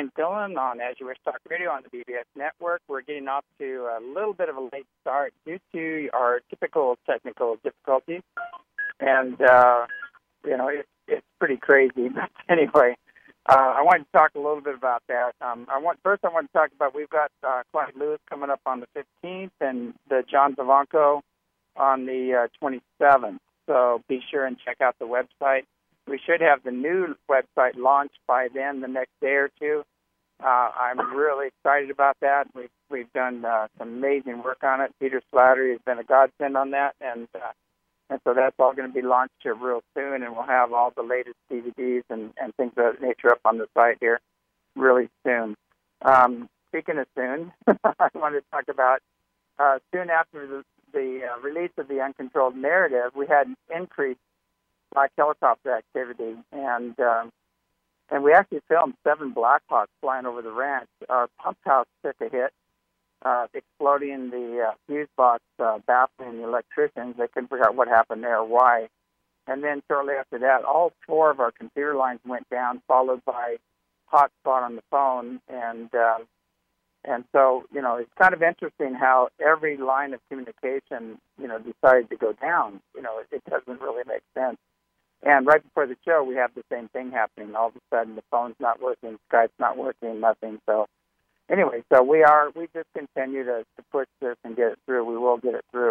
Sam Dillon on As You Wish Talk Radio on the BBS Network. We're getting off to a little bit of a late start due to our typical technical difficulties. And, it's pretty crazy. But anyway, I wanted to talk a little bit about that. I want to talk about we've got Clyde Lewis coming up on the 15th and the John Vivanco on the 27th. So be sure and check out the website. We should have the new website launched by then, the next day or two. I'm really excited about that. We've done some amazing work on it. Peter Slattery has been a godsend on that, and so that's all going to be launched here real soon, and we'll have all the latest DVDs and things of that nature up on the site here really soon. Speaking of soon, I wanted to talk about soon after the release of the Uncontrolled Narrative, we had increased black helicopter activity, and we actually filmed 7 Blackhawks flying over the ranch. Our pump house took a hit, exploding the fuse box, baffling the electricians. They couldn't figure out what happened there or why. And then shortly after that, all 4 of our computer lines went down, followed by hotspot on the phone. And so, it's kind of interesting how every line of communication, decided to go down. It doesn't really make sense. And right before the show, we have the same thing happening. All of a sudden, the phone's not working, Skype's not working, nothing. So anyway, we just continue to push this and get it through. We will get it through.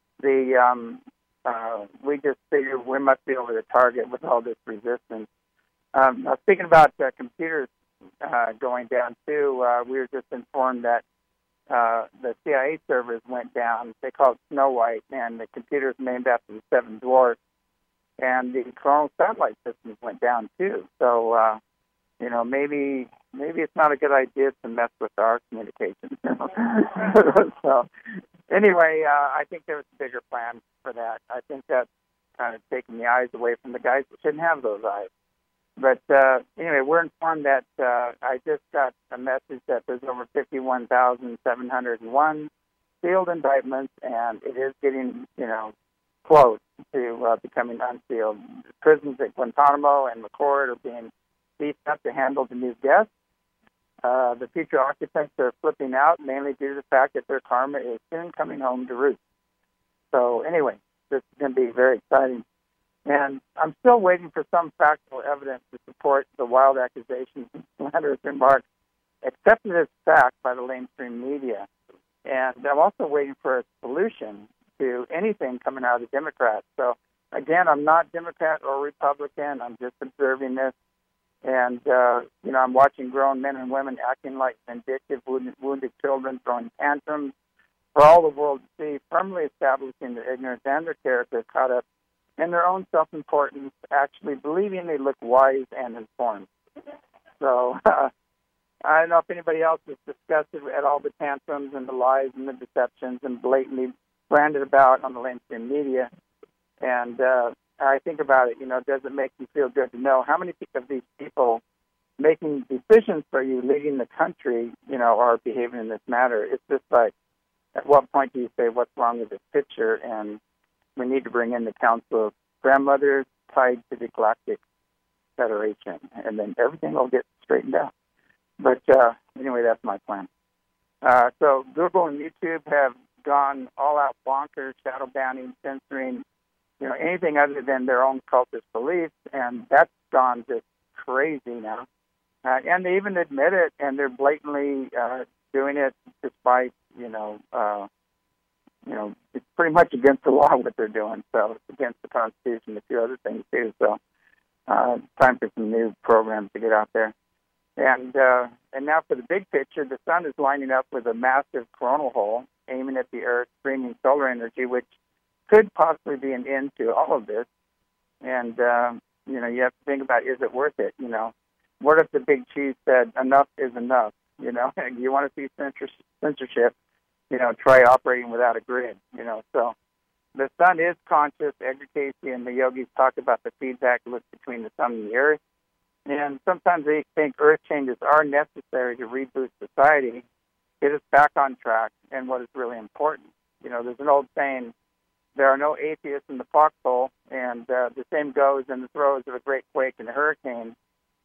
We just figure we must be over the target with all this resistance. Now, speaking about computers going down too, we were just informed that the CIA servers went down. They called Snow White, and the computers named after the 7 dwarfs. And the coronal satellite systems went down too. So, maybe it's not a good idea to mess with our communications. So, anyway, I think there's a bigger plan for that. I think that's kind of taking the eyes away from the guys that shouldn't have those eyes. But anyway, we're informed that I just got a message that there's over 51,701 sealed indictments, and it is getting, close to becoming unsealed. Prisons at Guantanamo and McCord are being beefed up to handle the new guests. The future occupants are flipping out, mainly due to the fact that their karma is soon coming home to roost. So anyway, this is going to be very exciting. And I'm still waiting for some factual evidence to support the wild accusations and slanderous remarks accepted as fact by the mainstream media. And I'm also waiting for a solution to anything coming out of the Democrats. So, again, I'm not Democrat or Republican. I'm just observing this. And, I'm watching grown men and women acting like vindictive, wounded children, throwing tantrums for all the world to see, firmly establishing their ignorance and their character caught up in their own self-importance, actually believing they look wise and informed. So, I don't know if anybody else has discussed it at all, the tantrums and the lies and the deceptions and blatantly branded about on the mainstream media. And I think about it, does it make you feel good to know how many of these people making decisions for you, leading the country, are behaving in this manner? It's just like, at what point do you say, what's wrong with this picture? And we need to bring in the Council of Grandmothers tied to the Galactic Federation, and then everything will get straightened out. But anyway, that's my plan. So Google and YouTube have gone all out bonkers, shadow banning, censoring, anything other than their own cultist beliefs, and that's gone just crazy now. And they even admit it, and they're blatantly doing it despite, it's pretty much against the law what they're doing. So it's against the Constitution and a few other things too. So it's time for some new programs to get out there. And now for the big picture, the sun is lining up with a massive coronal hole aiming at the Earth, streaming solar energy, which could possibly be an end to all of this. And, you have to think about, is it worth it? What if the big cheese said, enough is enough? You want to see censorship, try operating without a grid, So the sun is conscious. Edgar Casey and the yogis talk about the feedback loop between the sun and the Earth. And sometimes they think earth changes are necessary to reboot society, get us back on track, and what is really important. There's an old saying, there are no atheists in the foxhole, and the same goes in the throes of a great quake and a hurricane.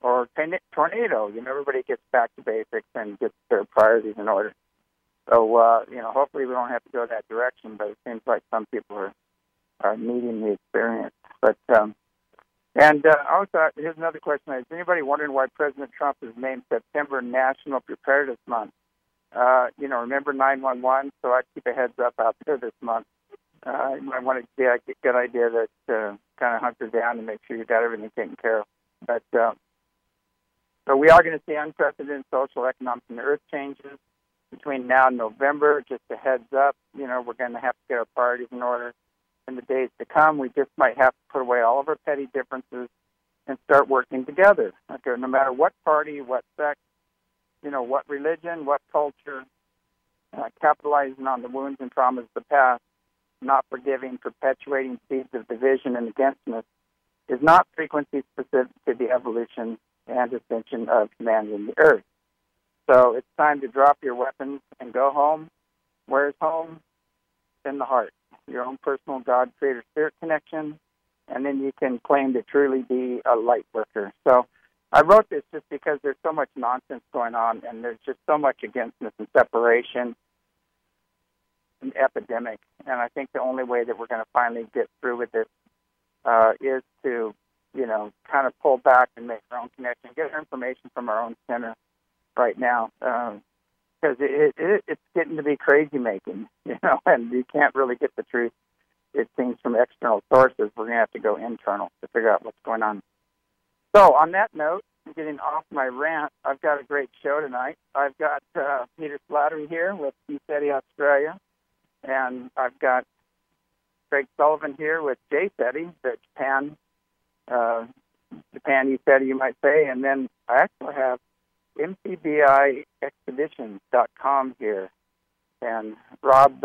or tornado. Everybody gets back to basics and gets their priorities in order. So, hopefully we don't have to go that direction, but it seems like some people are needing the experience. But, also, here's another question. Is anybody wondering why President Trump has named September National Preparedness Month? Remember 911, so I'd keep a heads up out there this month. You might want to be a good idea that kind of hunker down and make sure you got everything taken care of. But so we are going to see unprecedented social, economic, and earth changes between now and November. Just a heads up, we're going to have to get our priorities in order in the days to come. We just might have to put away all of our petty differences and start working together. Okay, no matter what party, what sect, what religion, what culture, capitalizing on the wounds and traumas of the past, not forgiving, perpetuating seeds of division and againstness is not frequency specific to the evolution and ascension of humanity in the earth. So it's time to drop your weapons and go home. Where's home? In the heart. Your own personal God, Creator, Spirit connection, and then you can claim to truly be a light worker. So I wrote this just because there's so much nonsense going on, and there's just so much againstness and separation and epidemic. And I think the only way that we're going to finally get through with this is to, kind of pull back and make our own connection, get our information from our own center right now. Because it's getting to be crazy making, and you can't really get the truth, it seems, from external sources. We're going to have to go internal to figure out what's going on. So on that note, getting off my rant, I've got a great show tonight. I've got Peter Slattery here with ECETI Australia, and I've got Craig Sullivan here with JCETI, the Japan ECETI, you might say, and then I actually have MCBIExpeditions.com here, and Rob,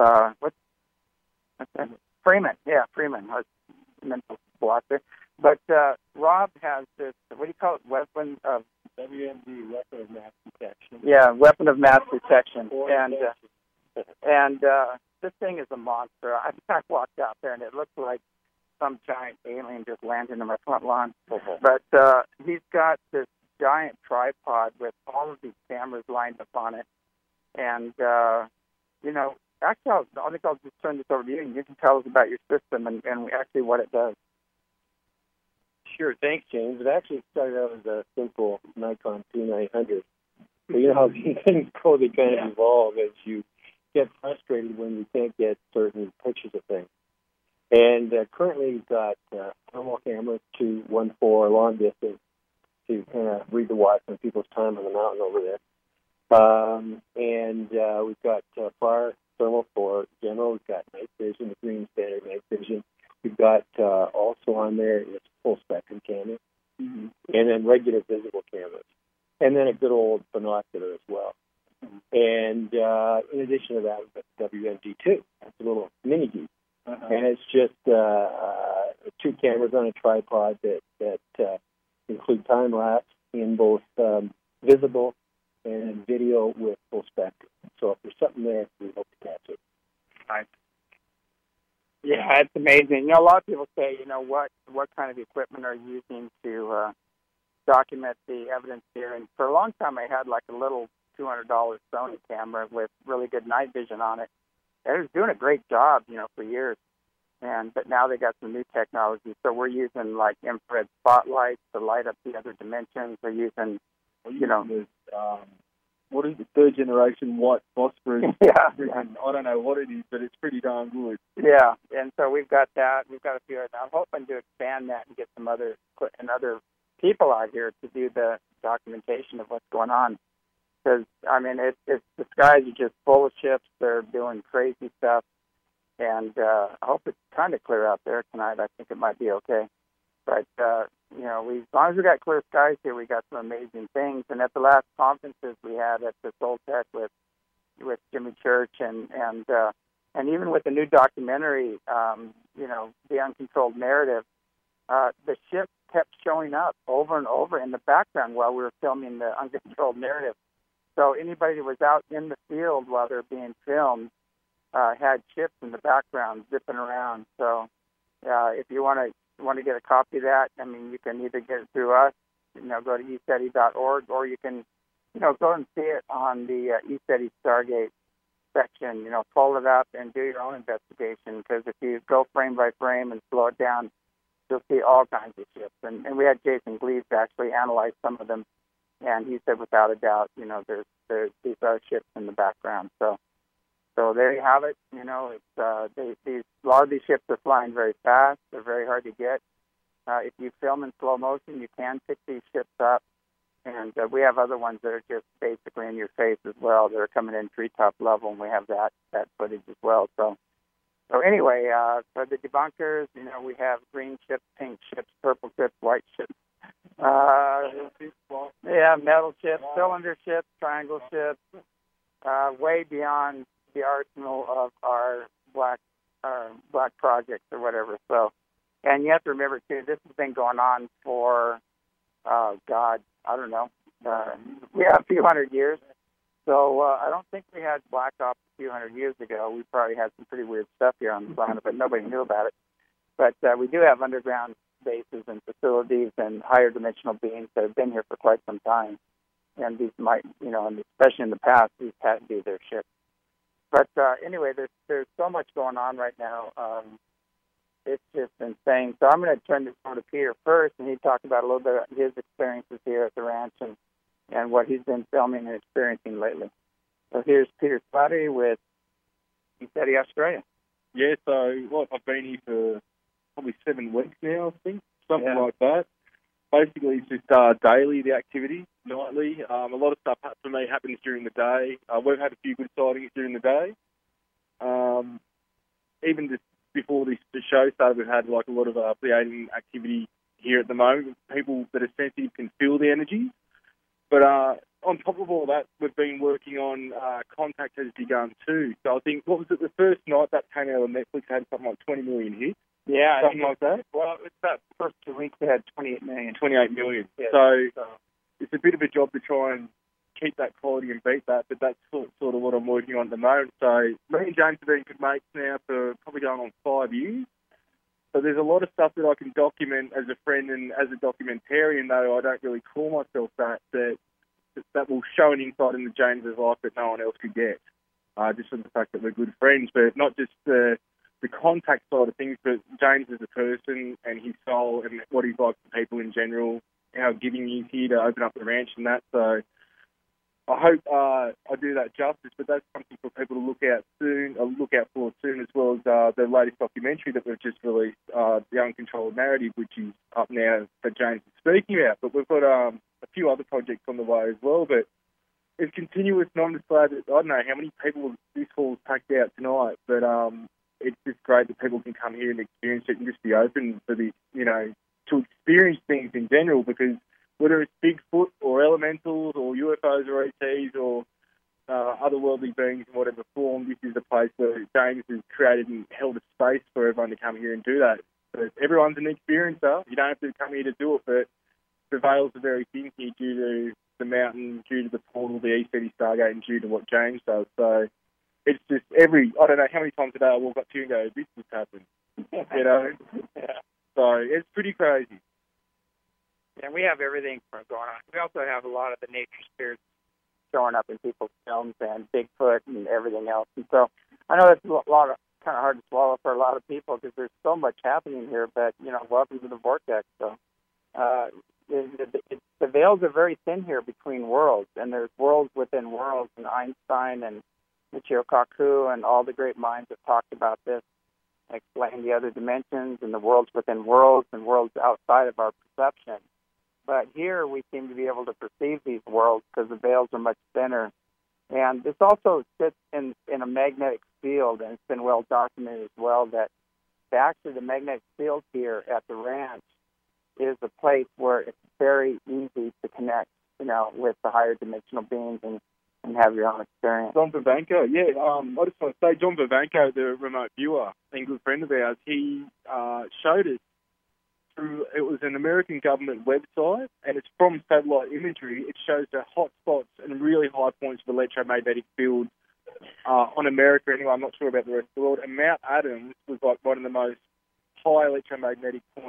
Freeman, Freeman, I was mental block there. But Rob has this, what do you call it, weapon of... WMD, weapon of mass detection. Yeah, weapon of mass detection. And this thing is a monster. I walked out there, and it looked like some giant alien just landed in my front lawn. But he's got this giant tripod with all of these cameras lined up on it. And, actually, I think I'll just turn this over to you, and you can tell us about your system and actually what it does. Sure, thanks, James. It actually started out as a simple Nikon T900. But how these things go, they kind of evolve as you get frustrated when you can't get certain pictures of things. And currently we've got thermal cameras, 214 long distance, to kind of read the watch on people's time on the mountain over there. And we've got far thermal for general. We've got night vision, the green standard night vision. We've got also on there is full spectrum camera, and then regular visible cameras, and then a good old binocular as well. And in addition to that, we've got WMD2. That's a little mini geek, and it's just 2 cameras on a tripod that include time lapse in both visible and video with full spectrum. So if there's something there, we hope to catch it. Right. Yeah, it's amazing. A lot of people say, what kind of equipment are you using to document the evidence here? And for a long time, I had like a little $200 Sony camera with really good night vision on it. It was doing a great job, for years. But now they got some new technology. So we're using like infrared spotlights to light up the other dimensions. We're using, what is the third generation white phosphorus? Yeah. I don't know what it is, but it's pretty darn good. Yeah, and so we've got that. We've got a few others. I'm hoping to expand that and get some other people out here to do the documentation of what's going on. Because, it's the skies are just full of ships. They're doing crazy stuff. And I hope it's kind of clear out there tonight. I think it might be okay. But, as long as we got clear skies here, we got some amazing things. And at the last conferences we had at the Soltech with Jimmy Church and even with the new documentary, The Uncontrolled Narrative, the ship kept showing up over and over in the background while we were filming The Uncontrolled Narrative. So anybody that was out in the field while they're being filmed had ships in the background zipping around. So if you want to get a copy of that, you can either get it through us go to ESETI.org, or you can, go and see it on the ESETI Stargate section. Fold it up and do your own investigation, because if you go frame by frame and slow it down, you'll see all kinds of ships. And we had Jason Gleaves actually analyze some of them, and he said without a doubt, there's these are ships in the background. So there you have it. It's a lot of these ships are flying very fast. They're very hard to get. If you film in slow motion, you can pick these ships up. And we have other ones that are just basically in your face as well. They're coming in treetop level, and we have that footage as well. So anyway, for the debunkers, we have green ships, pink ships, purple ships, white ships. Metal ships, cylinder ships, triangle ships, way beyond the arsenal of our black projects or whatever. So, and you have to remember too, this has been going on for, I don't know, a few hundred years. So I don't think we had black ops a few hundred years ago. We probably had some pretty weird stuff here on the planet, but nobody knew about it. But we do have underground bases and facilities and higher dimensional beings that have been here for quite some time. And these might, and especially in the past, these had to be their ships. But anyway, there's so much going on right now. It's just insane. So I'm going to turn this over to Peter first, and he talked about a little bit of his experiences here at the ranch and what he's been filming and experiencing lately. So here's Peter Slattery with ESETI Australia. Yeah, so I've been here for probably 7 weeks now, I think, something like that. Basically, it's just daily, the activity, nightly. A lot of stuff for me happens during the day. We've had a few good sightings during the day. Even just before the show started, we've had a lot of Pleiadian activity here at the moment. People that are sensitive can feel the energy. But on top of all that, we've been working on Contact Has Begun too. So I think, what was it, the first night that came out on Netflix had something like 20 million hits? Yeah. Something like that? Well, it's that first 2 weeks they had 28 million. 28 million. Yeah, so it's a bit of a job to try and keep that quality and beat that, but that's sort of what I'm working on at the moment. So me and James have been good mates now for probably going on 5 years. So there's a lot of stuff that I can document as a friend and as a documentarian, though I don't really call myself that will show an insight into James's life that no one else could get. Just from the fact that we're good friends, but not just the contact side of things, but James as a person and his soul and what he's like to people in general, how giving he is here to open up the ranch and that. So I hope I do that justice, but that's something for people to look out for soon, as well as the latest documentary that we've just released, The Uncontrolled Narrative, which is up now that James is speaking about. But we've got a few other projects on the way as well, but it's continuous. And I'm just glad that, I don't know how many people this hall's packed out tonight, but it's just great that people can come here and experience it and just be open for the, to experience things in general, because whether it's Bigfoot or elementals or UFOs or ETs or otherworldly beings in whatever form, this is a place where James has created and held a space for everyone to come here and do that. So everyone's an experiencer. You don't have to come here to do it, but the veils are very thin here due to the mountain, due to the portal, the ESETI Stargate, and due to what James does. So it's just I don't know how many times a day I walk up to you and go, this just happened, Yeah. So it's pretty crazy. And we have everything going on. We also have a lot of the nature spirits showing up in people's films and Bigfoot and everything else. And so I know that's kind of hard to swallow for a lot of people because there's so much happening here, but, welcome to the vortex. So the veils are very thin here between worlds, and there's worlds within worlds, and Einstein and Michio Kaku and all the great minds have talked about this, explain the other dimensions and the worlds within worlds and worlds outside of our perception. But here we seem to be able to perceive these worlds because the veils are much thinner. And this also sits in a magnetic field, and it's been well documented as well that actually the magnetic field here at the ranch is a place where it's very easy to connect, with the higher dimensional beings and have your own experience. John Vivanco, I just want to say, John Vivanco, the remote viewer and good friend of ours, he showed us through, it was an American government website, and it's from satellite imagery. It shows the hot spots and really high points of electromagnetic fields on America anyway. I'm not sure about the rest of the world. And Mount Adams was like one of the most high electromagnetic points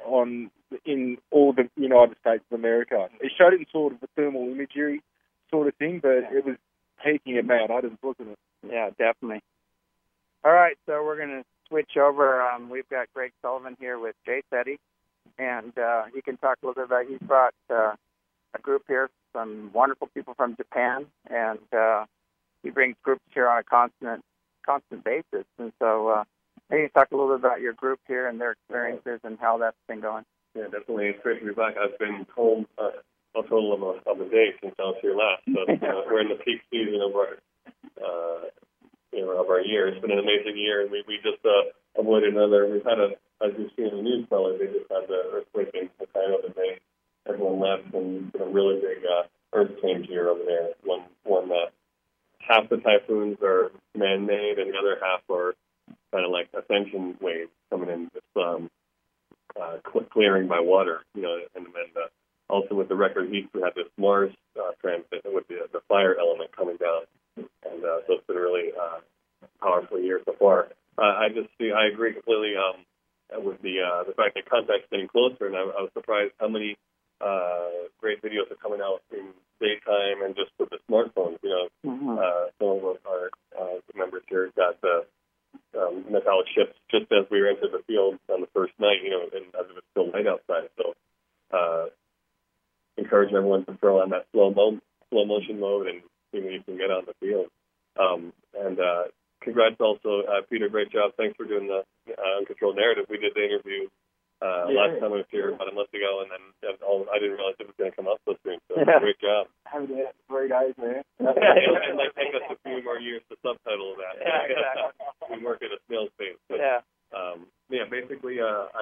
in all the United States of America. It showed it in sort of the thermal imagery sort of thing, but it was taking it mad. I didn't look at it. Yeah, definitely. All right, so we're going to switch over. We've got Greg Sullivan here with Jay SETI, and he can talk a little bit about. He's brought a group here, some wonderful people from Japan, and he brings groups here on a constant basis. And so, maybe you talk a little bit about your group here and their experiences and how that's been going. Yeah, definitely. It's great to be back. I've been home a total of a day since I was here last. So we're in the peak season of our of our year. It's been an amazing year, and we just avoided another. We've had as you've seen in the news, probably they just had the earthquake in Hokkaido today. Everyone left, and a really big earth change here over there. One that half the typhoons are man-made, and the other half are kind of like ascension waves coming in, just clearing by water. And then also with the record heat, we had this Mars transit with the fire element coming down, and so it's been a really powerful year so far. I agree completely with the fact that contact's getting closer, and I was surprised how many great videos are coming out in daytime and just with the smartphones. Some of our members here got the metallic ships just as we entered the field on the first night, and as it was still light outside. So encourage everyone to throw on that slow motion mode and see what you can get on the field. And congrats also, Peter, great job. Thanks for doing the Uncontrolled Narrative. We did the interview last time I was here about a month ago, and then I didn't realize it was going to come up so soon. So great job. Great eyes, man. It might take us a few more years to subtitle that. Yeah, exactly. We work at a snail's pace. But, basically,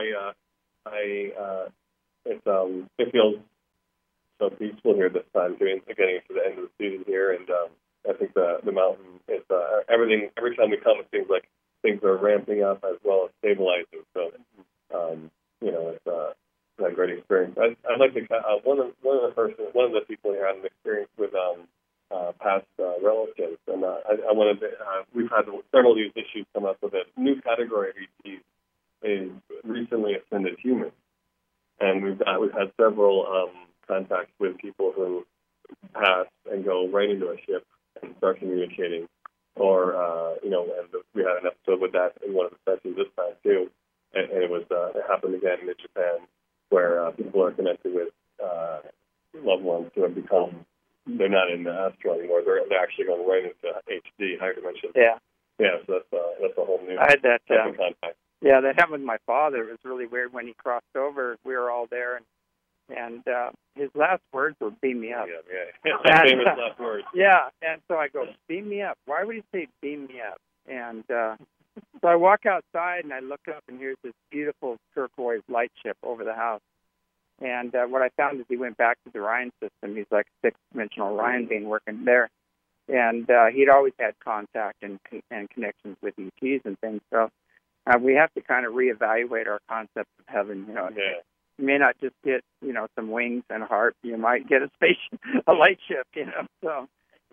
it feels so peaceful here this time, getting to the end of the season here, and I think the mountain is everything. Every time we come, it seems like things are ramping up as well as stabilizing. So, it's a great experience. I'd like to one of the people here had an experience with past relatives, and I wanted to. We've had several of these issues come up with a new category of ETs is recently ascended humans, and we've had several contacts with people who pass and go right into a ship and start communicating, or and we had an episode with that in one of the sessions this time too, and it happened again in Japan, where people are connected with loved ones who have become, they're not in the astral anymore, they're actually going right into HD, higher dimension. Yeah, so that's a whole new I had that contact. Yeah, that happened with my father. It was really weird when he crossed over. We were all there, and his last words were "beam me up." Yeah. Famous last words. Yeah, and so I go, "Beam me up." Why would he say "beam me up"? And so I walk outside and I look up, and here's this beautiful turquoise light ship over the house. And what I found is he went back to the Orion system. He's like a six-dimensional Orion being working there, and he'd always had contact and connections with ETs and things. So we have to kind of reevaluate our concept of heaven. You may not just get some wings and a heart. You might get a light ship. So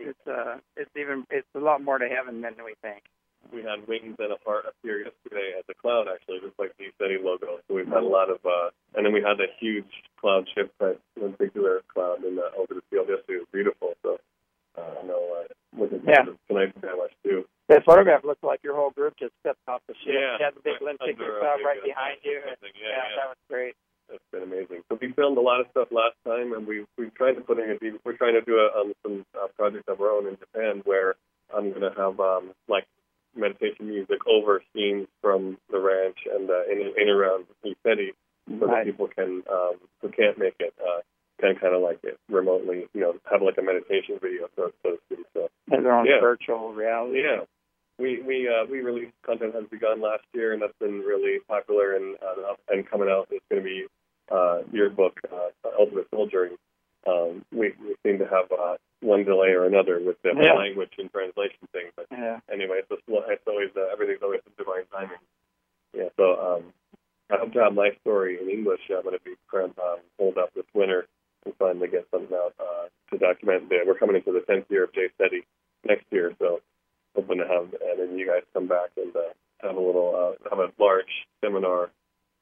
it's a lot more to heaven than we think. We had wings and a heart appear yesterday at the cloud, actually, just like the SETI logo. So we've had a lot of, and then we had a huge cloud ship, that particular cloud over the field yesterday. It was beautiful. So I know looking forward to tonight very much too. That photograph looked like your whole group just stepped off the ship. Yeah, you had the big lenticular cloud right behind you. That was great. It's been amazing. So we filmed a lot of stuff last time, and we've tried to put in we're trying to do some projects of our own in Japan, where I'm going to have meditation music over scenes from the ranch and in around SETI, so that people can who can't make it can kind of like it remotely, have like a meditation video, so to speak. So and their own virtual reality. Yeah. We released content has begun last year, and that's been really popular and coming out. It's going to be your book, Ultimate Soldiering. We seem to have one delay or another with the language and translation thing. But anyway, it's always everything's always in divine timing. Yeah. So I hope to have my story in English. I'm going to be hold up this winter and finally get something out to document. We're coming into the 10th year of Jay SETI next year, so hoping to have, and then you guys come back and have a little have a large seminar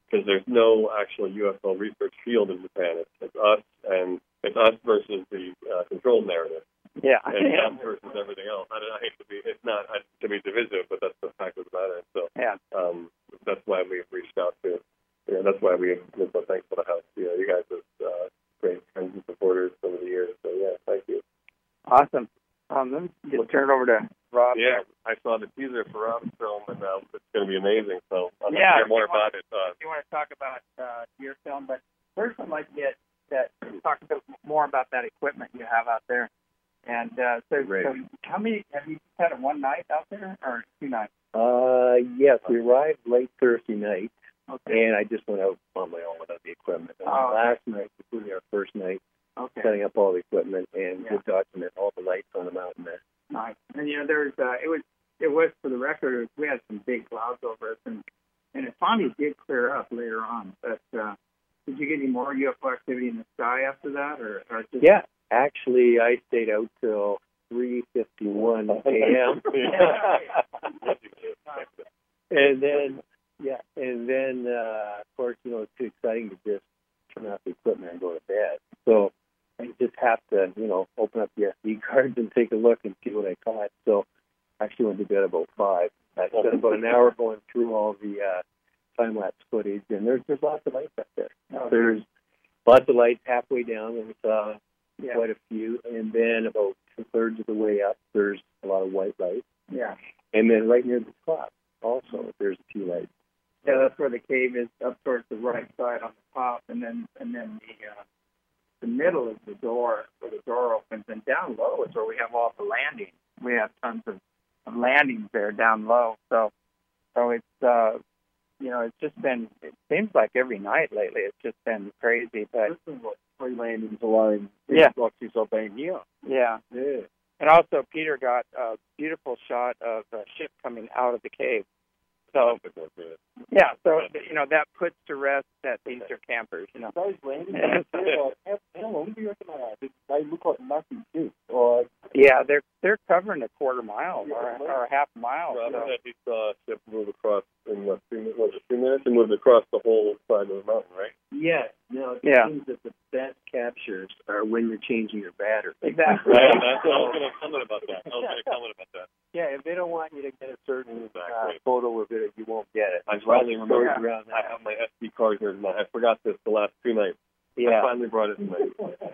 because there's no actual UFO research field in Japan. It's us, and it's us versus the control narrative. Yeah. And us versus everything else. I hate to be, it's not to be divisive, but that's the fact of the matter. So that's why we've reached out to, that's why we're so thankful to have you guys as great friends and supporters over the years. So yeah, thank you. Awesome. Let me just turn it over to Rob. Yeah, I saw the teaser for Rob's film, and it's going to be amazing. So I'll hear more about it. You want to talk about your film, but first I'd like to talk a bit more about that equipment you have out there. And so how many have you had it one night out there or 2 nights? Yes, we arrived late Thursday night, okay. And I just went out on my own without the equipment. And last night, including our first night, setting up all the equipment and good document all the lights on the mountain there. Nice. And there's it was for the record, we had some big clouds over us, and it finally did clear up later on. But did you get any more UFO activity in the sky after that, or just? Yeah, actually, I stayed out till 3:51 a.m. and then of course, it's too exciting to just turn off the equipment and go to bed. So I just have to, open up the SD cards and take a look and see what I caught. So I actually went to bed about 5. I spent about an hour going through all the time-lapse footage, and there's lots of lights up there. There's lots of lights halfway down, and we saw quite a few. And then about 2/3 of the way up, there's a lot of white lights. Yeah. And then right near the top, also, there's a few lights. Yeah, that's where the cave is, up towards the right side on the top, and then the middle is the door, where the door opens, and down low is where we have all the landings. We have tons of landings there down low. So it's it's just been, it seems like every night lately it's just been crazy. But this is what 3 landings alone. Yeah. Yeah. And also Peter got a beautiful shot of a ship coming out of the cave. So that puts to rest that these are campers. Those landings, how long do you reckon they look like nothing too? Or they're covering a quarter mile or a half mile. Rob said he saw a ship move across in 2 minutes and moved across the whole side of the mountain, right? Yes. It seems that the best captures are when you're changing your battery. Exactly. I was going to comment about that. Yeah, if they don't want you to get a certain photo of it, you won't get it. I finally remember. I have my SD card here. I forgot this the last 2 nights. Yeah. I finally brought it tonight.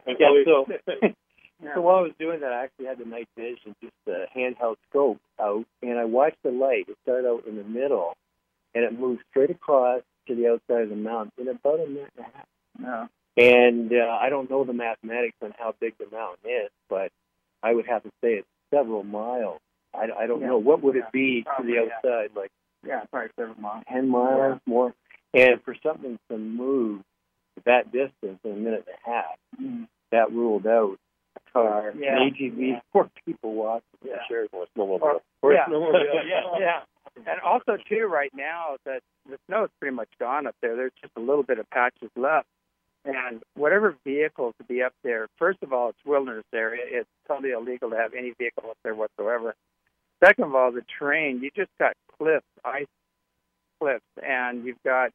So while I was doing that, I actually had the night vision, just a handheld scope out, and I watched the light. It started out in the middle, and it moved straight across to the outside of the mountain in about a minute and a half. Yeah. And I don't know the mathematics on how big the mountain is, but I would have to say it's several miles. I don't know. What would it be to the outside? Like probably several miles. 10 miles more. And for something to move that distance in a minute and a half, that ruled out a car, an AGV, 4 people walking. Yeah, sure. Or a snowmobile. Yeah. And also, too, right now, that the snow is pretty much gone up there. There's just a little bit of patches left. And whatever vehicles to be up there, first of all, it's wilderness area. It's totally illegal to have any vehicle up there whatsoever. Second of all, the terrain, you just got cliffs, ice cliffs, and you've got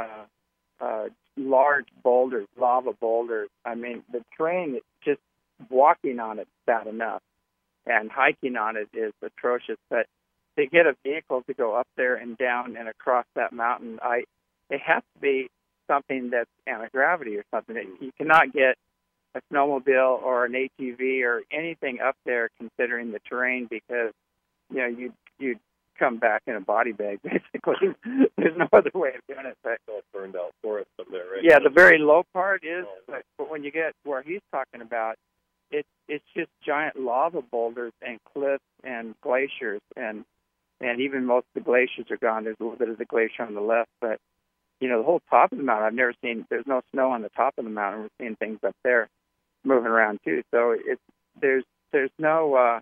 large boulders, lava boulders. I mean, the terrain, just walking on it is bad enough, and hiking on it is atrocious. But to get a vehicle to go up there and down and across that mountain, it has to be something that's anti-gravity or something. You cannot get a snowmobile or an ATV or anything up there considering the terrain, because you'd come back in a body bag, basically. There's no other way of doing it. But all burned out forest up there, right? Yeah, the very low part is, but when you get where he's talking about, it's just giant lava boulders and cliffs and glaciers, and even most of the glaciers are gone. There's a little bit of the glacier on the left, but the whole top of the mountain, I've never seen. There's no snow on the top of the mountain. We're seeing things up there moving around too. So there's no.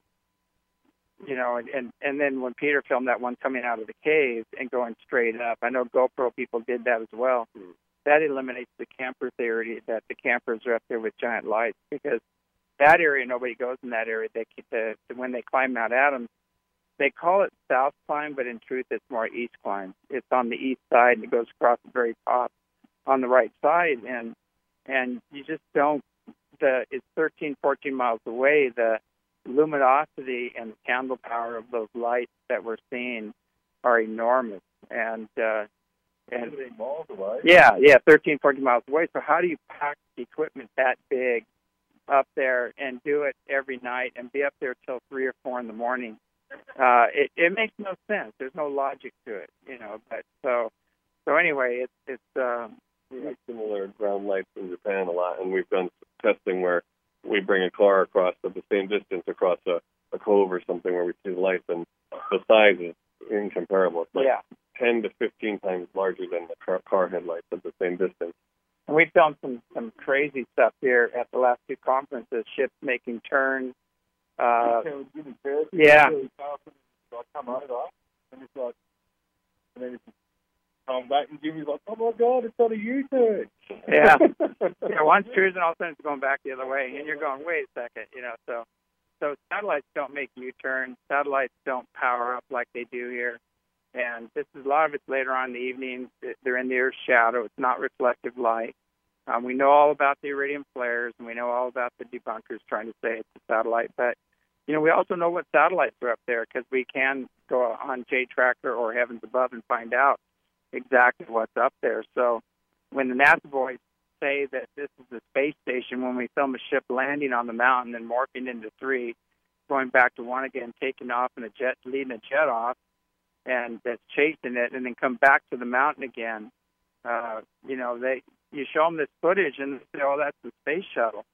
And then when Peter filmed that one coming out of the cave and going straight up, I know GoPro people did that as well. That eliminates the camper theory that the campers are up there with giant lights, because that area, nobody goes in that area. When they climb Mount Adams, they call it south climb, but in truth, it's more east climb. It's on the east side, and it goes across the very top on the right side, and you just don't. It's 13, 14 miles away. The luminosity and the candle power of those lights that we're seeing are enormous, and miles away. Yeah, 13, 14 miles away. So how do you pack equipment that big up there and do it every night and be up there till 3 or 4 in the morning? It makes no sense. There's no logic to it, But so anyway, it's we have similar ground lights in Japan a lot, and we've done testing where we bring a car across at the same distance across a cove or something where we see the lights, and the size is incomparable. It's like 10 to 15 times larger than the car headlights at the same distance. And we've done some crazy stuff here at the last 2 conferences, ships making turns. Yeah. Come over, and it's like, and then it's come back, and Jimmy's like, "Oh my God, it's on a U-turn." Yeah. One's cruising, all of a sudden it's going back the other way, and you're going, "Wait a second," So satellites don't make U-turns. Satellites don't power up like they do here, and a lot of it's later on in the evening. They're in the Earth's shadow. It's not reflective light. We know all about the iridium flares, and we know all about the debunkers trying to say it's a satellite, but we also know what satellites are up there because we can go on J-Tracker or Heavens Above and find out exactly what's up there. So when the NASA boys say that this is the space station, when we film a ship landing on the mountain and morphing into 3, going back to 1 again, taking off in a jet, leading a jet off, and that's chasing it, and then come back to the mountain again, you show them this footage and they say, "Oh, that's the space shuttle,"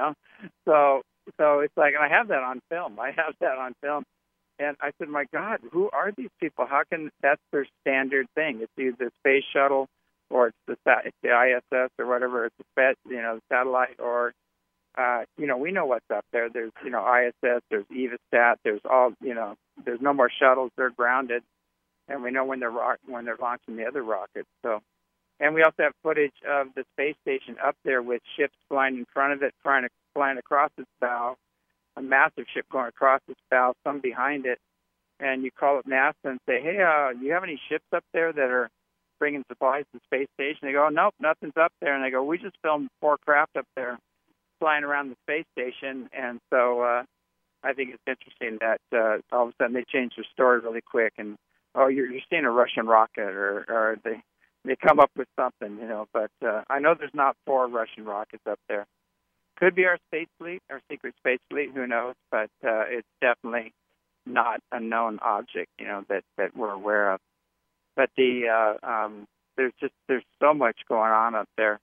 So it's like, and I have that on film. And I said, "My God, who are these people? How can that's their standard thing? It's either the space shuttle, or it's the ISS or whatever. It's the satellite, or we know what's up there. There's ISS, there's Evostat, there's all there's no more shuttles. They're grounded, and we know when they're launching the other rockets. So, and we also have footage of the space station up there with ships flying in front of it, flying across its bow, a massive ship going across its bow, some behind it, and you call up NASA and say, "Hey, do you have any ships up there that are bringing supplies to the space station?" They go, "Nope, nothing's up there." And they go, "We just filmed 4 craft up there flying around the space station." And so I think it's interesting that all of a sudden they change their story really quick, and you're seeing a Russian rocket, or they come up with something, But I know there's not 4 Russian rockets up there. Could be our space fleet, our secret space fleet. Who knows? But it's definitely not a known object, that we're aware of. But there's so much going on up there.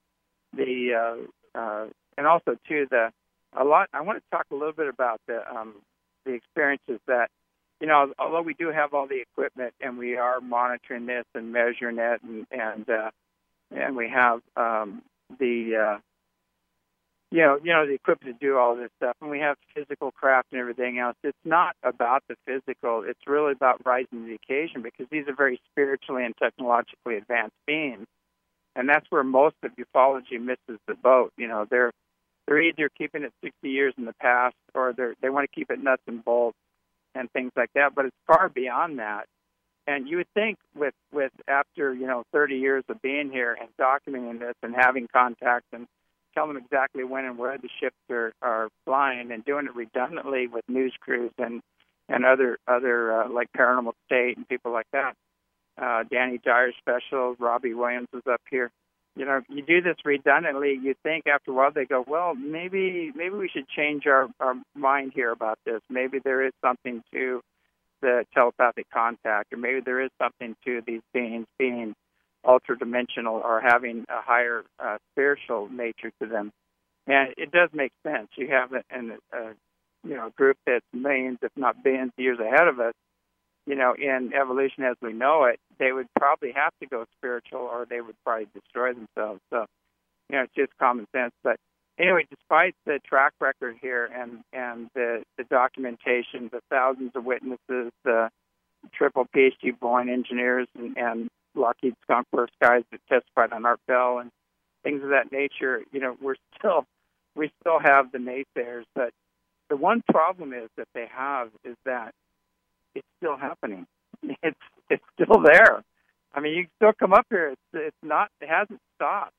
And also too I want to talk a little bit about the experiences that although we do have all the equipment and we are monitoring this and measuring it, and we have the equipment to do all this stuff, and we have physical craft and everything else. It's not about the physical. It's really about rising to the occasion, because these are very spiritually and technologically advanced beings, and that's where most of ufology misses the boat. They're either keeping it 60 years in the past, or they want to keep it nuts and bolts and things like that. But it's far beyond that. And you would think with after 30 years of being here and documenting this and having contacts and telling them exactly when and where the ships are flying, and doing it redundantly with news crews and other like Paranormal State and people like that. Danny Dyer Special, Robbie Williams was up here. You do this redundantly. You think after a while they go, well, maybe we should change our mind here about this. Maybe there is something to the telepathic contact, or maybe there is something to these beings being ultra-dimensional or having a higher spiritual nature to them. And it does make sense. You have a group that's millions, if not billions, of years ahead of us. In evolution as we know it, they would probably have to go spiritual, or they would probably destroy themselves. So, it's just common sense. But anyway, despite the track record here and the documentation, the thousands of witnesses, the triple PhD Boeing engineers and Lockheed Skunk Works guys that testified on Art Bell and things of that nature, we still have the naysayers. But the one problem that they have is that it's still happening. It's still there. I mean, you can still come up here. It hasn't stopped,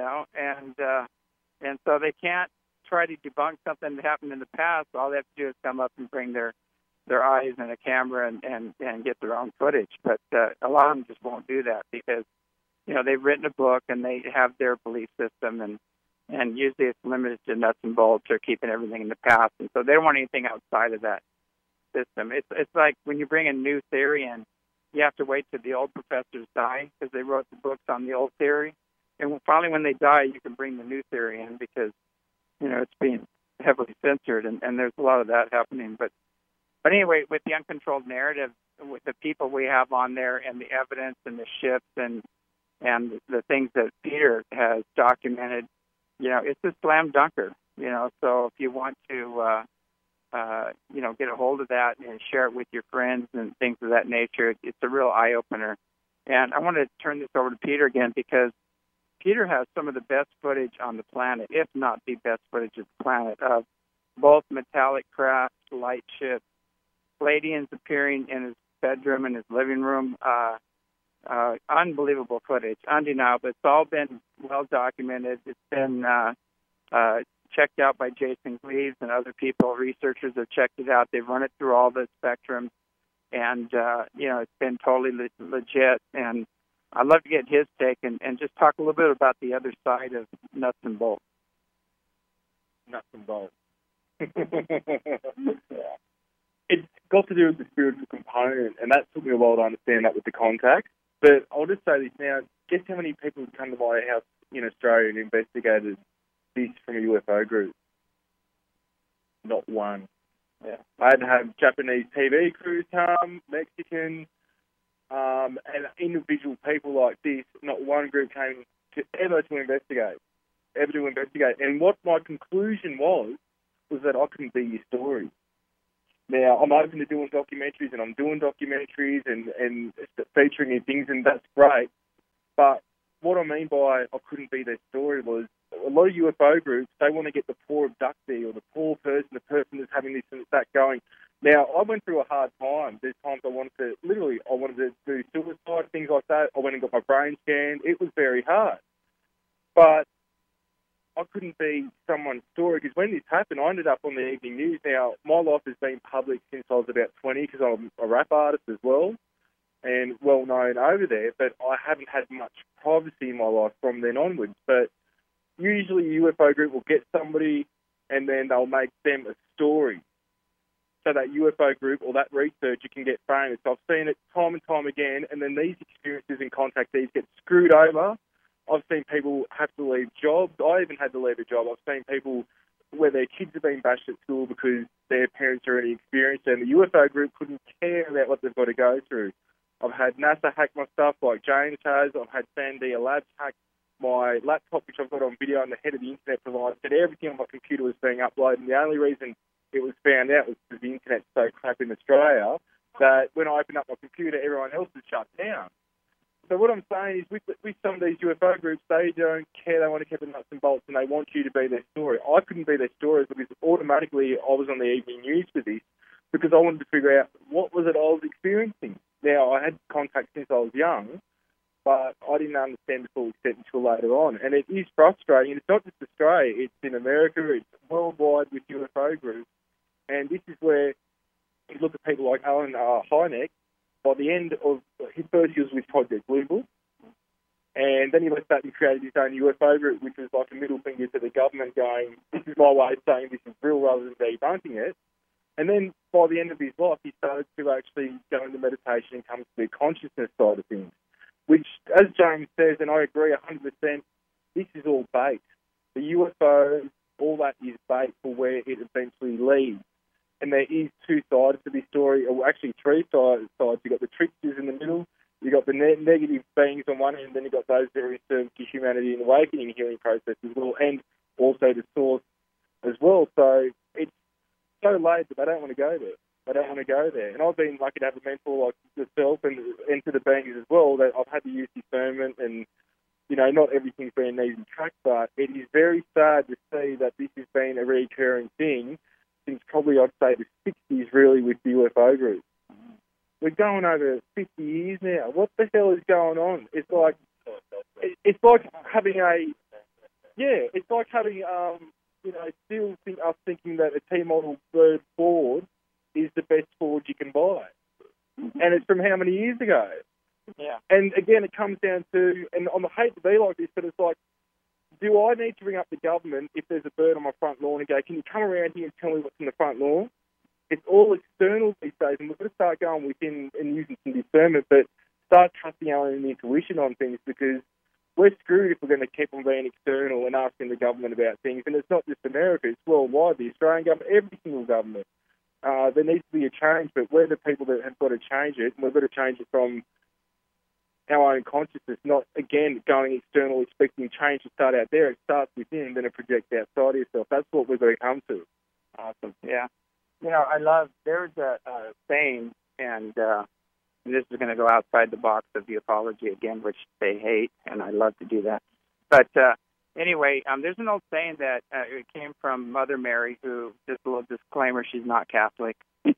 and so they can't try to debunk something that happened in the past. All they have to do is come up and bring their eyes and a camera and get their own footage. But a lot of them just won't do that because, they've written a book and they have their belief system, and usually it's limited to nuts and bolts or keeping everything in the past. And so they don't want anything outside of that system. It's like when you bring a new theory in, you have to wait till the old professors die because they wrote the books on the old theory. And finally, when they die, you can bring the new theory in because, it's being heavily censored, and there's a lot of that happening. But anyway, with the uncontrolled narrative, with the people we have on there and the evidence and the ships and the things that Peter has documented, it's a slam dunker. So if you want to, get a hold of that and share it with your friends and things of that nature, it's a real eye opener. And I want to turn this over to Peter again because Peter has some of the best footage on the planet, if not the best footage of the planet, of both metallic craft, light ships, Pleiadians appearing in his bedroom and his living room. Unbelievable footage, undeniable. It's all been well documented. It's been checked out by Jason Gleaves and other people. Researchers have checked it out. They've run it through all the spectrums, and it's been totally legit. And I'd love to get his take and just talk a little bit about the other side of nuts and bolts. Nuts and bolts. It's got to do with the spiritual component, and that took me a while to understand that with the contact. But I'll just say this now. Guess how many people have come to my house in Australia and investigated this from a UFO group? Not one. Yeah. I had to have Japanese TV crews come, Mexican, and individual people like this. Not one group came to investigate. And what my conclusion was that I couldn't be your story. Now, I'm open to doing documentaries, and I'm doing documentaries and featuring in things, and that's great. But what I mean by I couldn't be their story was a lot of UFO groups, they want to get the poor abductee or the poor person, the person that's having this and that going. Now, I went through a hard time. There's times I wanted to do suicide, things like that. I went and got my brain scanned. It was very hard. But I couldn't be someone's story because when this happened, I ended up on the evening news. Now, my life has been public since I was about 20 because I'm a rap artist as well and well known over there, but I haven't had much privacy in my life from then onwards. But usually a UFO group will get somebody and then they'll make them a story so that UFO group or that researcher can get famous. I've seen it time and time again, and then these experiences and contactees get screwed over. I've seen people have to leave jobs. I even had to leave a job. I've seen people where their kids have been bashed at school because their parents are already experienced and the UFO group couldn't care about what they've got to go through. I've had NASA hack my stuff like James has. I've had Sandia Labs hack my laptop, which I've got on video, and the head of the internet provider said everything on my computer was being uploaded. And the only reason it was found out was because the internet's so crap in Australia that when I opened up my computer, everyone else was shut down. So what I'm saying is with some of these UFO groups, they don't care. They want to keep the nuts and bolts, and they want you to be their story. I couldn't be their story because automatically I was on the evening news for this because I wanted to figure out what was it I was experiencing. Now, I had contact since I was young, but I didn't understand the full extent until later on. And it is frustrating. And it's not just Australia. It's in America. It's worldwide with UFO groups. And this is where you look at people like Alan Hynek. By the end of his first year was with Project Blue Book, and then he left that and created his own UFO group, which was like a middle finger to the government going, this is my way of saying this is real rather than debunking it. And then by the end of his life, he started to actually go into meditation and come to the consciousness side of things, which, as James says, and I agree 100%, this is all bait. The UFO, all that is bait for where it eventually leads. And there is two sides to this story, or actually three sides. You've got the tricksters in the middle, you've got the negative beings on one end, and then you've got those that are in service to humanity and awakening and healing process as well, and also the source as well. So it's so late that they don't want to go there. They don't want to go there. And I've been lucky to have a mentor like yourself and to the beings as well, that I've had to use discernment and, not everything's been an easy track, but it is very sad to see that this has been a recurring thing since probably I'd say the 60s really with the UFO group. We're going over 50 years now. What the hell is going on? It's like having us thinking that a T-model bird Ford is the best Ford you can buy. And it's from how many years ago? Yeah. And again, it comes down to, and I hate to be like this, but it's like, do I need to ring up the government if there's a bird on my front lawn and go, can you come around here and tell me what's in the front lawn? It's all external these days, and we've got to start going within and using some discernment, but start trusting our own intuition on things, because we're screwed if we're going to keep on being external and asking the government about things. And it's not just America, it's worldwide, the Australian government, every single government. There needs to be a change, but we're the people that have got to change it, and we've got to change it from our own consciousness, not, again, going external, expecting change to start out there. It starts within, and then it projects outside of yourself. That's what we've got to come to. Awesome. Yeah. There's a saying, and this is going to go outside the box of the apology again, which they hate, and I love to do that. But anyway, there's an old saying that it came from Mother Mary, who, just a little disclaimer, she's not Catholic.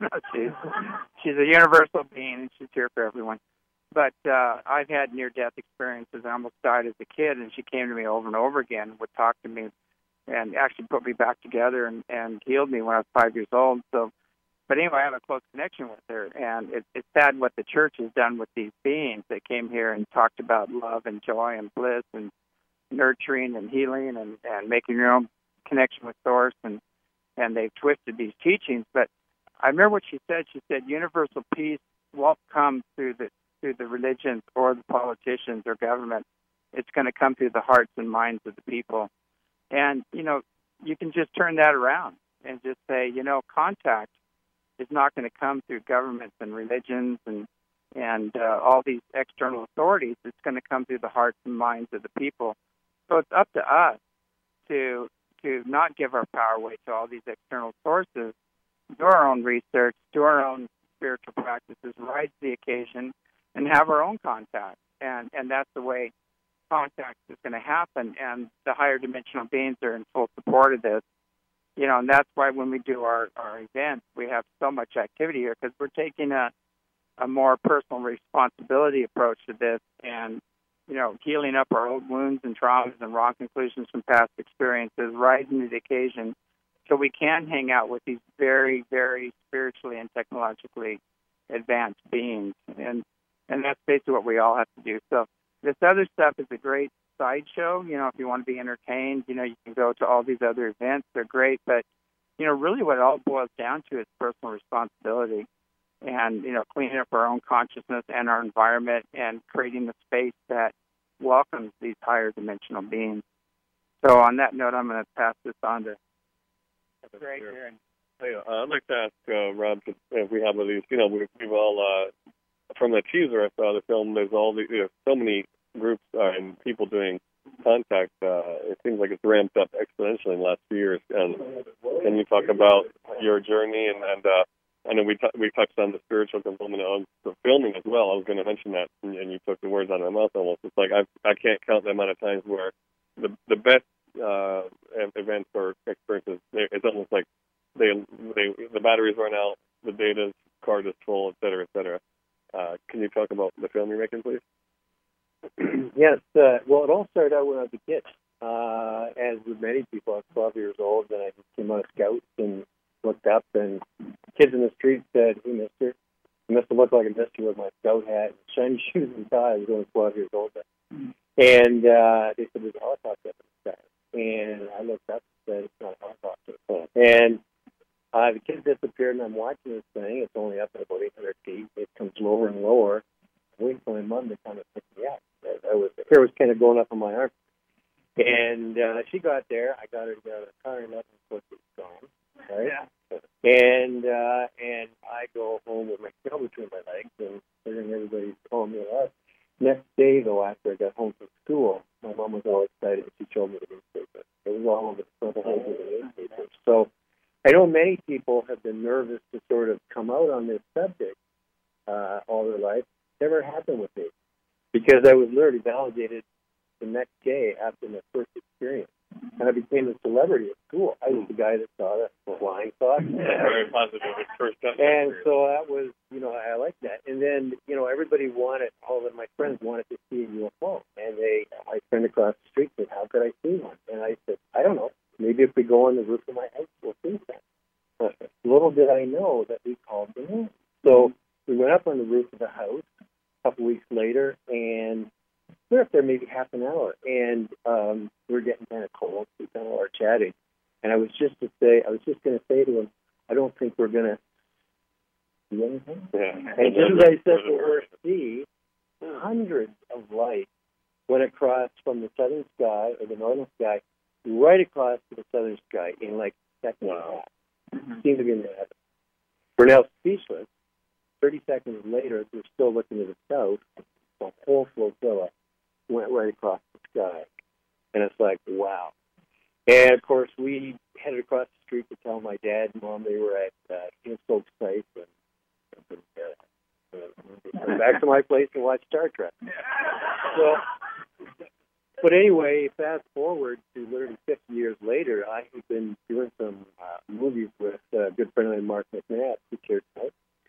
She's a universal being, and she's here for everyone. But I've had near-death experiences. I almost died as a kid, and she came to me over and over again, would talk to me, and actually put me back together and healed me when I was 5 years old. So, but anyway, I have a close connection with her, and it's sad what the church has done with these beings that came here and talked about love and joy and bliss and nurturing and healing and making your own connection with Source, and they've twisted these teachings. But I remember what she said. She said universal peace won't come through the religions or the politicians or government. It's going to come through the hearts and minds of the people. And, you can just turn that around and just say, contact is not going to come through governments and religions and all these external authorities. It's going to come through the hearts and minds of the people. So it's up to us to not give our power away to all these external sources, do our own research, do our own spiritual practices, rise to the occasion, and have our own contact. And that's the way contact is going to happen. And the higher dimensional beings are in full support of this. And that's why when we do our events, we have so much activity here, because we're taking a more personal responsibility approach to this and, healing up our old wounds and traumas and wrong conclusions from past experiences, rising to the occasion, so we can hang out with these very, very spiritually and technologically advanced beings. And that's basically what we all have to do. So this other stuff is a great sideshow. If you want to be entertained, you can go to all these other events. They're great. But, really what it all boils down to is personal responsibility and, cleaning up our own consciousness and our environment and creating the space that welcomes these higher dimensional beings. So on that note, I'm going to pass this on to Greg here. Hey, I'd like to ask Rob if we have one of these. We've all from the teaser I saw the film. There's all so many groups and people doing contact. It seems like it's ramped up exponentially in the last few years. And can you talk about your journey? And I know we touched on the spiritual component of the filming as well. I was going to mention that, and you took the words out of my mouth almost. It's like I can't count the amount of times where the best events or experiences, it's almost like the batteries run out, the data card is full, et cetera, et cetera. Can you talk about the film you're making, please? Yes. Well, it all started out when I was a kid. As with many people, I was 12 years old, and I came out of Scouts and looked up, and kids in the street said, "Hey, mister, you must have looked like a mister with my Scout hat, shiny shoes and tie." I was only 12 years old then. And they said, "There's a helicopter up in the sky." And I looked up and said, "It's not a helicopter." And the kid disappeared, and I'm watching this thing. It's only up at about 800 feet. It comes lower and lower. I waited for my mom to kind of pick me up. The hair was kind of going up on my arm. And she got there. I got her to get out of the car, and nothing was gone. Right? Yeah. And I go home with my tail between my legs, and everybody's calling me a lot. Next day, though, after I got home from school, my mom was all excited. She showed me the newspaper. It was all over the front page of the newspaper. So I know many people have been nervous to sort of come out on this subject all their life. Never happened with me, because I was literally validated the next day after my first experience. And I became a celebrity at school. I was the guy that saw the flying fox. Very positive at first time. And so that was I like that. And then, everybody all of my friends wanted to see a UFO. And my friend across the street said, how could I see one? And I said, I don't know. Maybe if we go on the roof of my house, we'll see that. Little did I know that we called the moon. So we went up on the roof of the house a couple weeks later, and we were up there maybe half an hour. And we were getting kind of cold. We kind of were chatting. And I was just going to say to him, I don't think we're going to see anything. Yeah. And just as I said the word see, hundreds of lights went across from the southern sky or the northern sky right across to the southern sky in like seconds. Wow. Seemed to be in the heavens. We're now speechless. 30 seconds later, as we're still looking to the south, the whole flotilla went right across the sky. And it's like, wow. And, of course, we headed across the street to tell my dad and mom they were at Stokes Place and back to my place and watch Star Trek. So, but anyway, fast forward to literally 50 years later, I have been doing some movies with a good friend of mine, Mark McNabb, who's here tonight.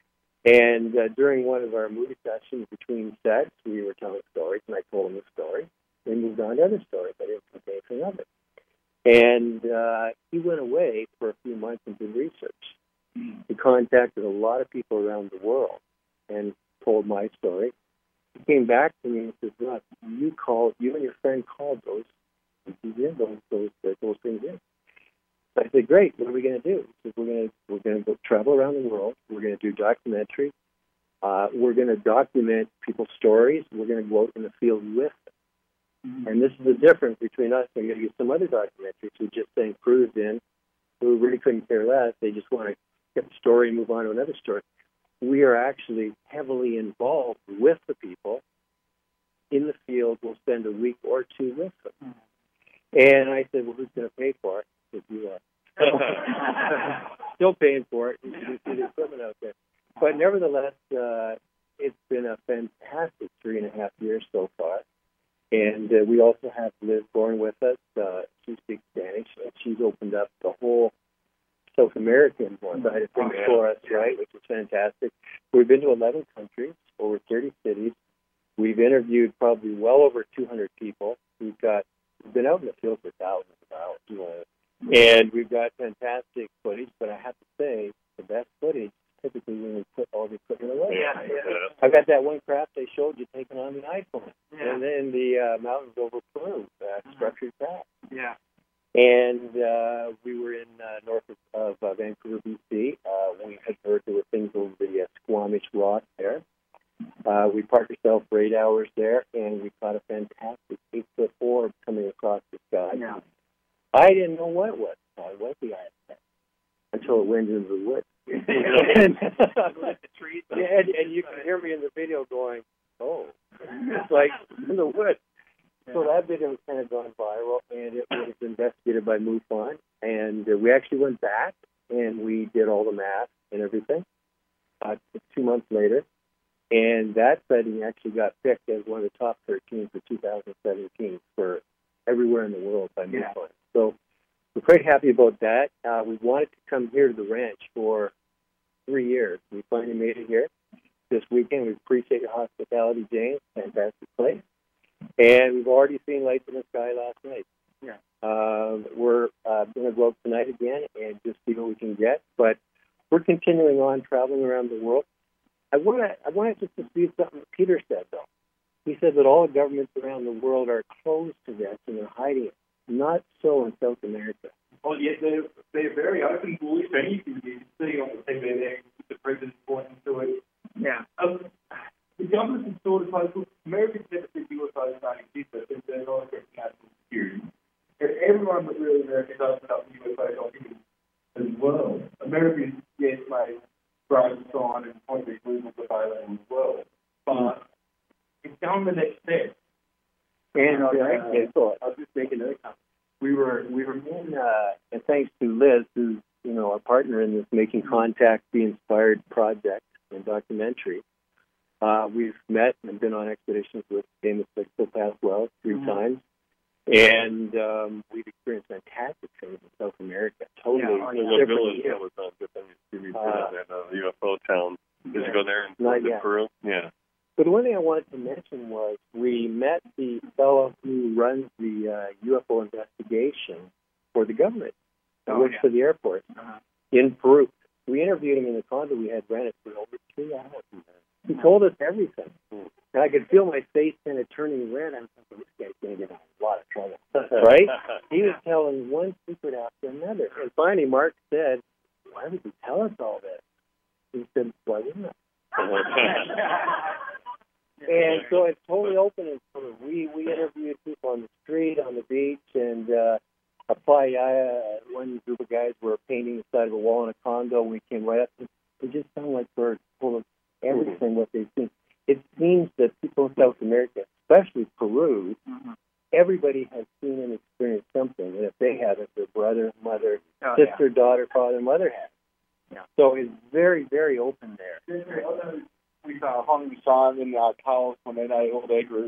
And during one of our movie sessions between sets, we were telling stories, and I told him a story. We moved on to other stories. I didn't think anything of it. And he went away for a few months and did research. He contacted a lot of people around the world and told my story. He came back to me and said, "Look, you and your friend called those things in." So I said, "Great. What are we going to do?" He said, "We're going to go travel around the world. We're going to do documentary. We're going to document people's stories. We're going to go out in the field with them." And this is the difference between us and maybe some other documentaries who just send crews in who really couldn't care less. They just want to get the story and move on to another story. We are actually heavily involved with the people in the field. We'll spend a week or two with them. And I said, "Well, who's going to pay for it?" He said, "You are." Still paying for it. You see the equipment out there. But nevertheless, it's been a fantastic 3.5 years so far. And we also have Liz Bourne with us. She speaks Spanish, and she's opened up the whole South American side of things for us, right, which is fantastic. We've been to 11 countries, over 30 cities. We've interviewed probably well over 200 people. We've been out in the field for thousands of hours. And we've got fantastic footage, but I have to say, the best footage typically when we put all the equipment away. I've got that one craft I showed you taken on the iPhone. And then the mountains over Peru, structured craft. Yeah. And we were in north of Vancouver, BC. We had heard there were things over the Squamish Rock there. We parked ourselves for 8 hours there, and we caught a fantastic 8-foot orb coming across the sky. Yeah. I didn't know what it was. I went the eye until it went into the woods. And you can hear me in the video going, "Oh," it's like in the woods. So that video has kind of gone viral, and it was investigated by MUFON. And we actually went back, and we did all the math and everything 2 months later. And that sighting actually got picked as one of the top 13 for 2017 for everywhere in the world by MUFON. So we're quite happy about that. We wanted to come here to the ranch for 3 years. We finally made it here this weekend. We appreciate your hospitality, James. Fantastic place. And we've already seen lights in the sky last night. Yeah. We're going to go up tonight again and just see what we can get. But we're continuing on traveling around the world. I wanted just to see something that Peter said, though. He said that all governments around the world are closed to this and they're hiding it. Not so in South America. Well, yeah, they're very open, bullish. You can see on the TV there, the president pointing to it. Yeah. The government is sort of like, Americans never think UFOs don't exist, but they're not against national security. Everyone was really American does up UFO documents as well. America is, yes, made great sign and point these movements available as well. But it's going the next step. And so I'll just make another comment. We were in, and thanks to Liz, who's our partner in this Making Contact, Be Inspired project and documentary. We've met and been on expeditions with famous Psychopath Wells 3 times, and we've experienced fantastic things in South America. Totally different. Was on the UFO town. Did you go there? met the fellow who runs the UFO investigation for the government. He works for the Air Force in Peru. We interviewed him in the condo we had rented for over 3 hours. He told us everything. And I could feel my face kind of turning red. I'm thinking, this guy's going to get in a lot of trouble. Right? He was telling one secret after another. And finally, Mark said, why would you tell us all this? He said, why wouldn't I? And so it's totally open. And so we interviewed people on the street, on the beach, and one group of guys were painting the side of a wall in a condo. We came right up to them. They just sound like birds, full of everything, what they've seen. It seems that people in South America, especially Peru, everybody has seen and experienced something. And if they haven't, their brother, mother, sister, daughter, father, mother has. Yeah. So it's very, very open there. With Hong San and Carlos Monene, all their group,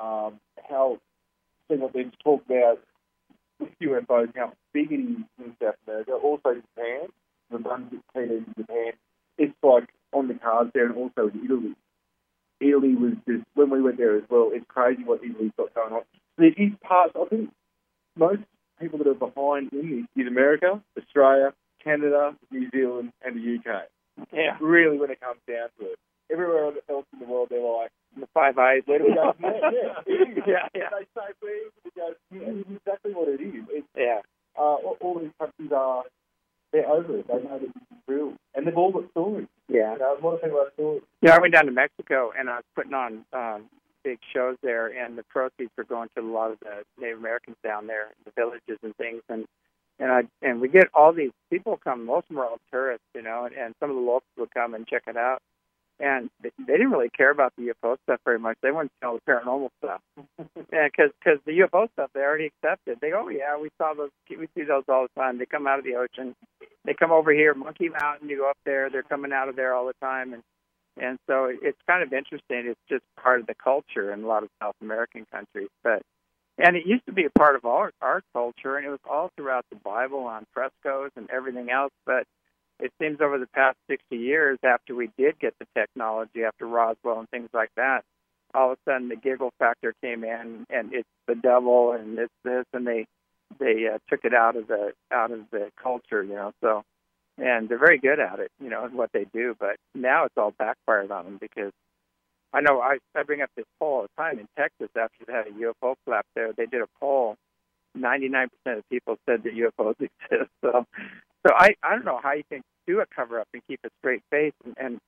how seeing what they just talked about with UFOs, how big it is in South America, also Japan, the ones that came in Japan, it's like on the cards there, and also Italy. Italy was just, when we went there as well, it's crazy what Italy's got going on. There is parts, I think most people that are behind in this is America, Australia, Canada, New Zealand, and the UK. Yeah. Really, when it comes down to it. Everywhere else in the world, they're like, the Five Eyes. where do we go? Yeah. Yeah. They say, where do we go? It's exactly what it is. It's, Yeah. all these countries they're over it. They know that it's real. And they've all got stories. Yeah. You know, a lot of people have stories. Yeah, I went down to Mexico, and I was putting on big shows there, and the proceeds were going to a lot of the Native Americans down there, the villages and things, and we get all these people come. Most of them are all tourists, you know, and some of the locals would come and check it out. And they didn't really care about the UFO stuff very much. They wanted to know the paranormal stuff, because the UFO stuff they already accepted. They go, oh yeah, we saw those. We see those all the time. They come out of the ocean. They come over here, Monkey Mountain. You go up there. They're coming out of there all the time, and so it's kind of interesting. It's just part of the culture in a lot of South American countries. And it used to be a part of our culture, and it was all throughout the Bible on frescoes and everything else. But it seems over the past 60 years, after we did get the technology, after Roswell and things like that, all of a sudden the giggle factor came in, and it's the devil, and it's this, and they took it out of the culture, you know. So, and they're very good at it, you know, in what they do. But now it's all backfired on them, because I know I bring up this poll all the time in Texas. After they had a UFO flap there, they did a poll. 99% of people said that UFOs exist. So I don't know how you can do a cover-up and keep a straight face, and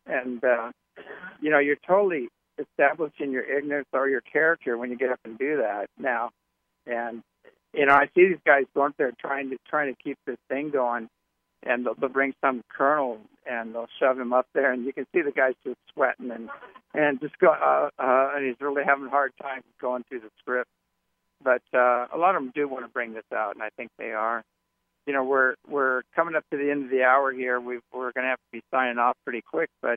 you know, you're totally establishing your ignorance or your character when you get up and do that now. And you know, I see these guys going there trying to keep this thing going, and they'll bring some colonel and they'll shove him up there, and you can see the guy's just sweating and just go, and he's really having a hard time going through the script. But a lot of them do want to bring this out, and I think they are. You know, we're coming up to the end of the hour here. We're going to have to be signing off pretty quick. But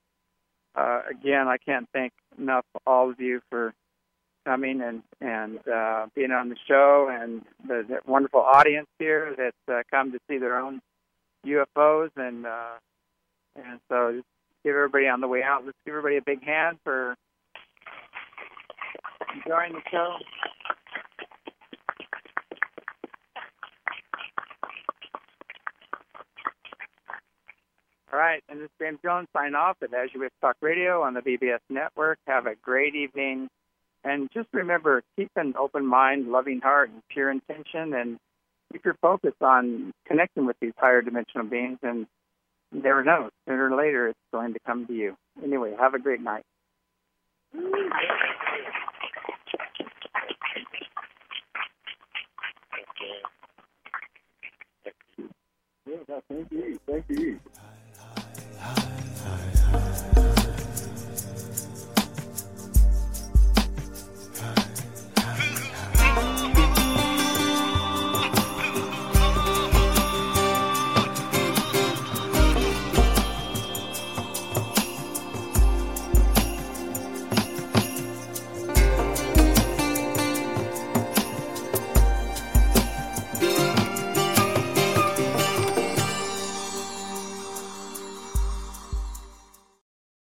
again, I can't thank enough all of you for coming and being on the show, and the wonderful audience here that's come to see their own UFOs, and so just give everybody on the way out. Let's give everybody a big hand for enjoying the show. All right, and this is James Jones signing off at As You Wish Talk Radio on the BBS Network. Have a great evening, and just remember, keep an open mind, loving heart, and pure intention, and keep your focus on connecting with these higher dimensional beings, and you never know, sooner or later it's going to come to you. Anyway, have a great night. Yeah, thank you.